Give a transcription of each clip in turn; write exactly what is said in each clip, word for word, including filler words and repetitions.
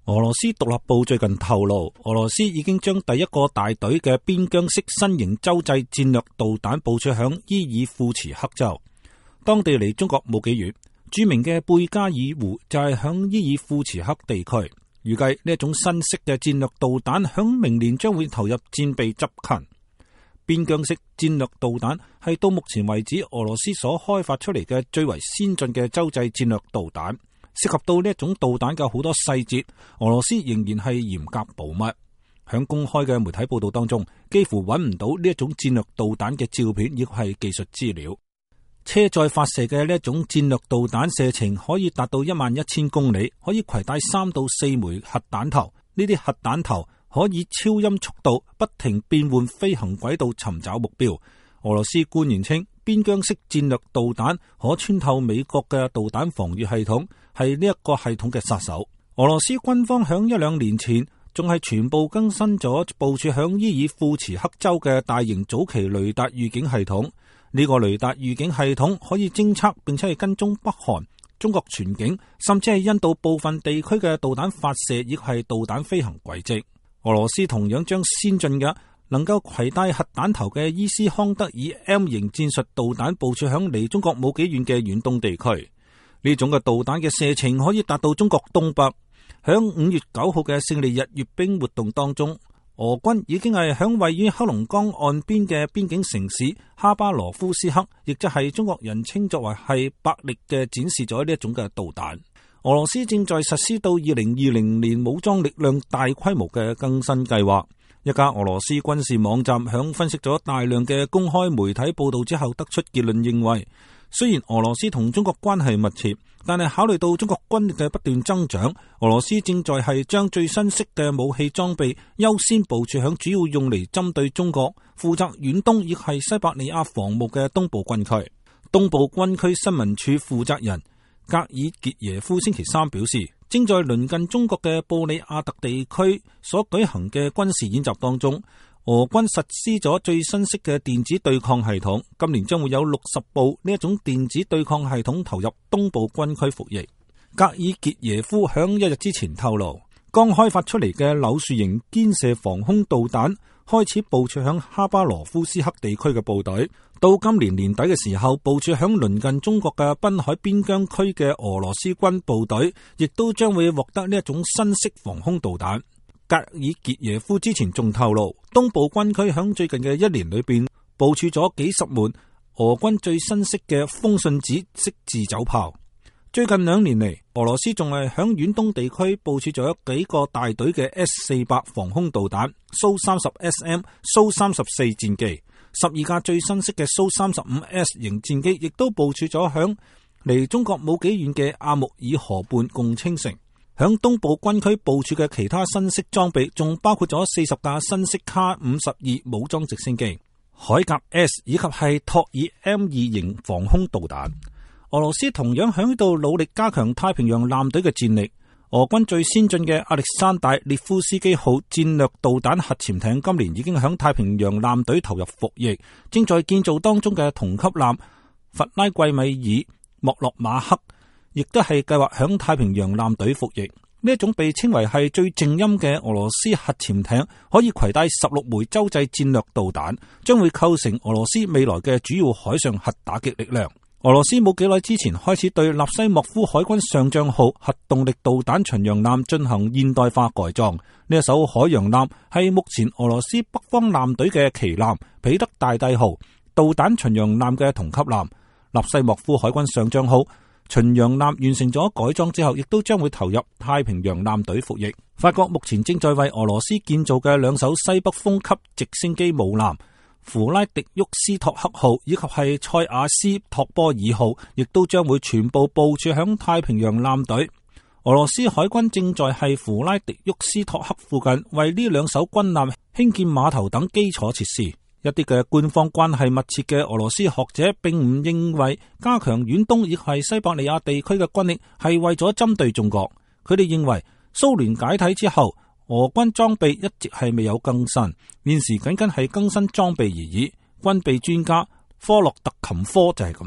俄羅斯獨立報最近透露，俄羅斯已經將第一個大隊嘅邊疆式新型洲際戰略導彈部署響伊爾庫茨克州，當地離中國冇幾遠。著名嘅貝加爾湖就係響伊爾庫茨克地區。預計呢一種新式嘅戰略導彈響明年將會投入戰備執勤。邊疆式戰略導彈係到目前為止俄羅斯所開發出嚟嘅最為先進嘅洲際戰略導彈。涉及到呢一種導彈嘅好多細節，俄羅斯仍然係嚴格保密。響公開嘅媒體報道當中，幾乎揾唔到呢一種戰略導彈嘅照片，亦係技術資料。車載發射嘅呢一種戰略導彈射程可以達到一萬一千公里，可以攜帶三到四枚核彈頭。呢啲核彈頭可以超音速度不停變換飛行軌道尋找目標。俄羅斯官員稱，邊疆式戰略導彈可穿透美國嘅導彈防禦系統，係呢一個系統嘅殺手。俄羅斯軍方響一兩年前仲係全部更新咗部署響伊爾庫茨克州嘅大型早期雷達預警系統。呢個雷達預警系統可以偵測並且係跟蹤北韓、中國全境，甚至係印度部分地區嘅導彈發射，亦係導彈飛行軌跡。俄羅斯同樣將先進嘅能夠攜帶核彈頭嘅伊斯康德爾 M 型戰術導彈部署響離中國冇幾遠嘅遠東地區。呢種嘅導彈嘅射程可以達到中國東北。響五月九號嘅勝利日閱兵活動當中，俄軍已經係響位於黑龍江岸邊嘅邊境城市哈巴羅夫斯克，亦即係中國人稱作為係百力嘅展示咗呢一種嘅導彈。俄羅斯正在實施到二零二零年武裝力量大規模嘅更新計劃。一家俄羅斯軍事網站響分析咗大量嘅公開媒體報道之後，得出結論認為，雖然俄羅斯同中國關係密切，但係考慮到中國軍力嘅不斷增長，俄羅斯正在係將最新式嘅武器裝備優先部署響主要用嚟針對中國負責遠東亦係西伯利亞防務嘅東部軍區。東部軍區新聞處負責人格爾傑耶夫星期三表示，正在鄰近中國嘅布里亞特地區所舉行嘅軍事演習當中，俄軍實施咗最新式嘅電子對抗系統，今年將會有六十部呢一種電子對抗系統投入東部軍區服役。格爾傑耶夫響一日之前透露，剛開發出嚟嘅柳樹型肩射防空導彈開始部署響哈巴羅夫斯克地區嘅部隊，到今年年底嘅時候，部署響鄰近中國嘅濱海邊疆區嘅俄羅斯軍部隊亦都將會獲得呢一種新式防空導彈。格爾傑耶夫之前仲透露，東部軍區響最近嘅一年裏邊部署咗幾十門俄軍最新式嘅風信子式自走炮。最近兩年嚟，俄羅斯仲係響遠東地區部署咗幾個大隊嘅 S 四百防空導彈、蘇三十 S M、蘇三十四戰機，十二架最新式嘅蘇三十五 S 型戰機亦都部署咗響離中國冇幾遠嘅阿穆爾河畔共青城。響東部軍區部署嘅其他新式裝備，仲包括咗四十架新式卡五十二武裝直升機、海甲 S 以及係托爾 M 二型防空導彈。俄羅斯同樣響度努力加強太平洋艦隊嘅戰力。俄軍最先進嘅亞歷山大列夫斯基號戰略導彈核潛艇今年已經響太平洋艦隊投入服役，正在建造當中嘅同級艦弗拉季米爾莫洛馬克亦都係計劃響太平洋艦隊服役。呢一種被稱為係最靜音嘅俄羅斯核潛艇，可以攜帶十六枚洲際戰略導彈，將會構成俄羅斯未來嘅主要海上核打擊力量。俄羅斯冇幾耐之前開始對納西莫夫海軍上將號核動力導彈巡洋艦進行現代化改裝。呢一艘海洋艦係目前俄羅斯北方艦隊嘅旗艦彼得大帝號導彈巡洋艦嘅同級艦。納西莫夫海軍上將號巡洋艦完成咗改裝之後，亦都將會投入太平洋艦隊服役。法國目前正在為俄羅斯建造嘅兩艘西北風級直升機母艦弗拉迪沃斯托克號以及係塞瓦斯托波爾號，亦都將會全部部署響太平洋艦隊。俄羅斯海軍正在係弗拉迪沃斯托克附近為呢兩艘軍艦興建碼頭等基礎設施。一啲嘅官方關係密切嘅俄羅斯學者並唔認為加強遠東亦係西伯利亞地區嘅軍力係為咗針對中國。佢哋認為蘇聯解體之後，俄軍裝備一直係未有更新，現時僅僅係更新裝備而已。軍備專家科洛特琴科就係咁話。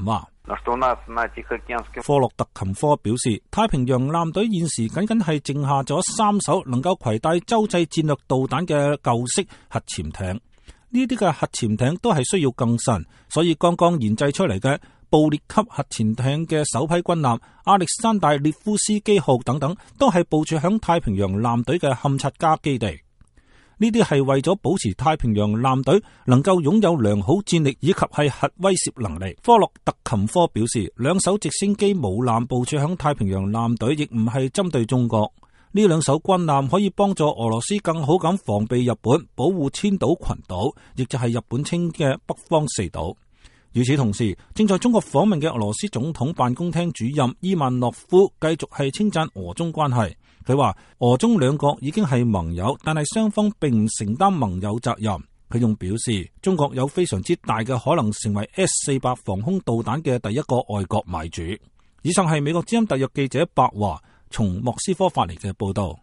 科洛特琴科表示，太平洋艦隊現時僅僅係剩下咗三艘能夠攜帶洲際戰略導彈嘅舊式核潛艇，呢啲嘅核潛艇都係需要更新，所以剛剛研製出嚟嘅布列級核潛艇嘅首批軍艦亞歷山大列夫斯基號等等，都係部署響太平洋艦隊嘅勘察加基地。呢啲係為咗保持太平洋艦隊能夠擁有良好戰力以及係核威懾能力。科洛特琴科表示，兩艘直升機母艦部署響太平洋艦隊，亦唔係針對中國。呢兩艘軍艦可以幫助俄羅斯更好咁防備日本，保護千島群島，亦就係日本稱嘅北方四島。與此同時，正在中國訪問嘅俄羅斯總統辦公廳主任伊萬諾夫繼續係稱讚俄中關係。佢話俄中兩國已經係盟友，但係雙方並唔承擔盟友責任。佢仲表示，中國有非常之大嘅可能成為 S 四百防空導彈嘅第一個外國買主。以上係美國之音特約記者白華從莫斯科發嚟嘅報道。